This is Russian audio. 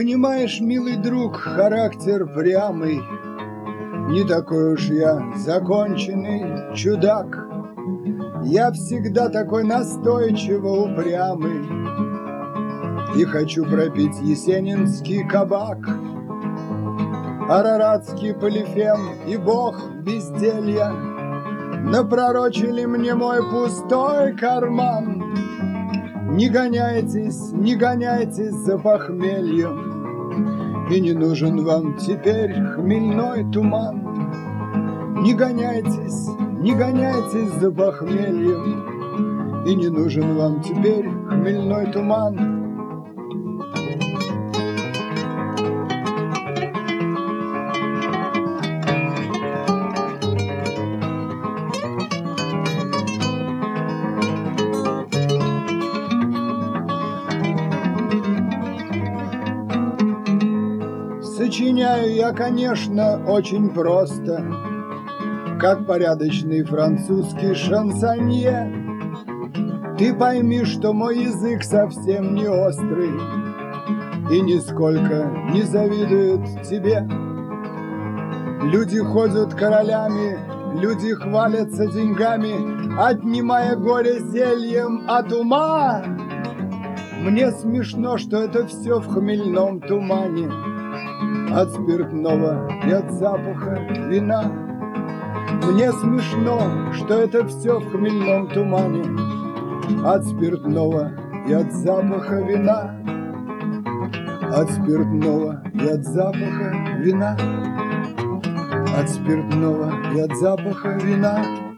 Понимаешь, милый друг, характер прямый, не такой уж я законченный чудак. Я всегда такой настойчиво упрямый и хочу пропить есенинский кабак, араратский полифем и бог безделья напророчили мне мой пустой карман. Не гоняйтесь, не гоняйтесь за похмельем, и не нужен вам теперь хмельной туман. Не гоняйтесь, не гоняйтесь за похмельем, и не нужен вам теперь хмельной туман. Сочиняю я, конечно, очень просто, как порядочный французский шансонье. Ты пойми, что мой язык совсем не острый и нисколько не завидует тебе. Люди ходят королями, люди хвалятся деньгами, отнимая горе зельем от ума. Мне смешно, что это все в хмельном тумане от спиртного и от запаха вина. Мне смешно, что это все в хмельном тумане от спиртного и от запаха вина. От спиртного и от запаха вина. От спиртного и от запаха вина.